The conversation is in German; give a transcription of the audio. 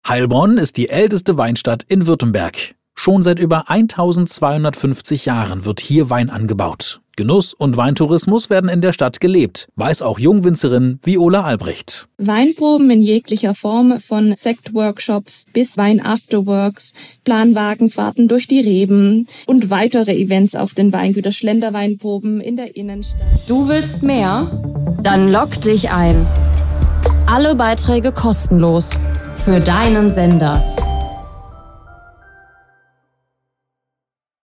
Heilbronn ist die älteste Weinstadt in Württemberg. Schon seit über 1250 Jahren wird hier Wein angebaut. Genuss und Weintourismus werden in der Stadt gelebt, weiß auch Jungwinzerin Viola Albrecht. Weinproben in jeglicher Form, von Sektworkshops bis Wein-Afterworks, Planwagenfahrten durch die Reben und weitere Events auf den Weingütern, Schlenderweinproben in der Innenstadt. Du willst mehr? Dann logg dich ein. Alle Beiträge kostenlos. Für deinen Sender.